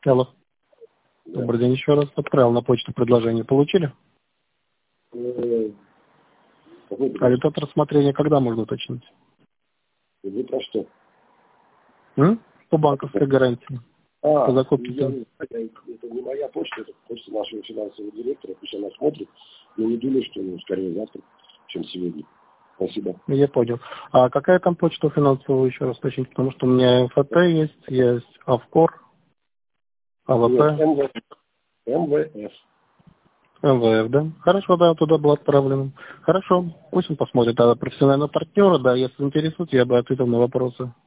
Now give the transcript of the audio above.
Алло. Да. Добрый день еще раз. Отправил на почту предложение. Получили? А результат рассмотрения когда можно уточнить? Вы про что? По банковской гарантии. По закупке. Это не моя почта, это почта нашего финансового директора. Пусть она смотрит. Я не думаю, что скорее завтра, чем сегодня. Спасибо. Я понял. А какая там почта у финансового, еще раз уточнить? Потому что у меня МФТ есть Авкор, АВП. Нет, МВФ. МВФ, да? Хорошо, да, туда было отправлено. Хорошо, пусть он посмотрит. А профессионального партнера, да, если интересует, я бы ответил на вопросы.